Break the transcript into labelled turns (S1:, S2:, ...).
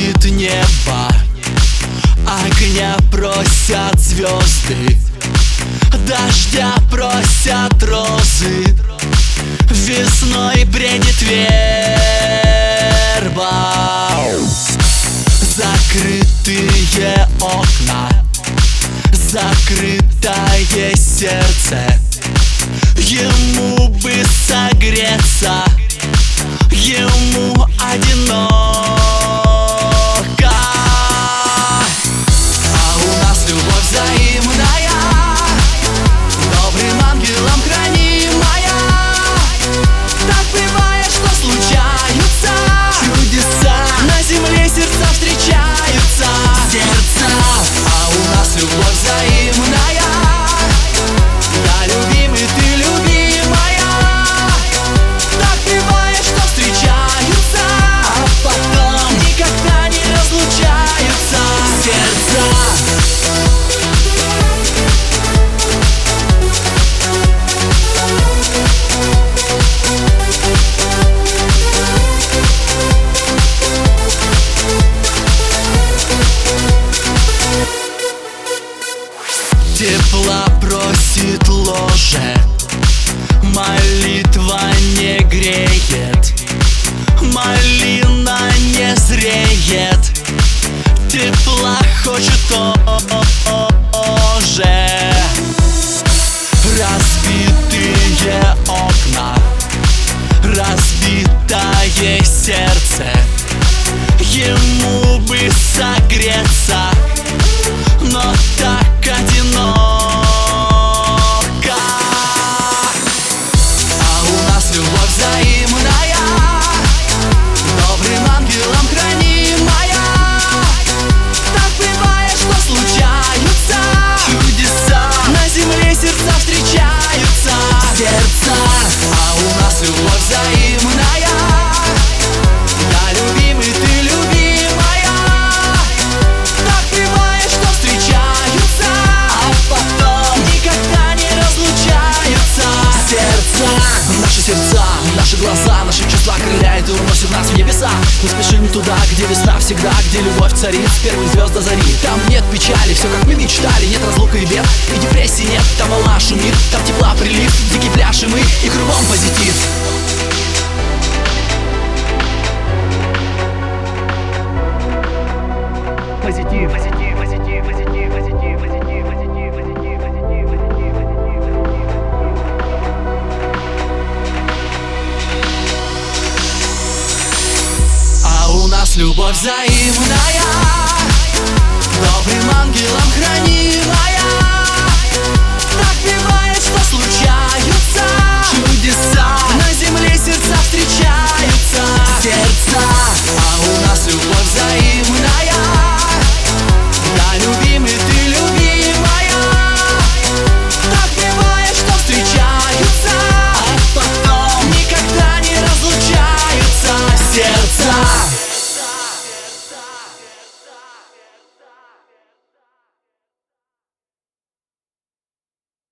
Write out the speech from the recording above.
S1: просит небо, огня просят звезды, дождя просят розы, весной бредит верба. Закрытые окна, закрытое сердце, ему бы согреться, ему одиноко. А у нас любовь взаимная, добрым ангелом хранимая. Так бывает, что случаются чудеса, на земле сердца встречаются. Сердца. А у нас любовь взаимная, я любимый, ты любимая. Так бывает, что встречаются, а потом никогда не разлучаются. Сердца. Тепла просит ложе, молитва не греет, малина не зреет, тепла хочет тоже. Разбитые окна, разбитое сердце, ему бы согреться, но так одиноко. А у нас любовь взаимная, добрым ангелом хранимая. Так бывает, что случаются чудеса, на земле сердца встречаются. Сердца. А у нас любовь взаимная, я любимый, ты любимая. Так бывает, что встречаются, а потом никогда не разлучаются. Сердца. Наши сердца, наши глаза, наши чувства крыляют и уносят нас в небеса. Мы спешим туда, где весна всегда, где любовь царит с первых звезд до зари. Там нет печали, все как мы мечтали, нет разлука и бед, и депрессии нет. Там волна шумит, там тепла прилив, дикий пляж и мы, и кругом позитив. Позитив, позитив, позитив, позитив, позитив, позитив, позитив, позитив, позитив, позитив. А у нас любовь взаимная, добрым ангелом хранимая.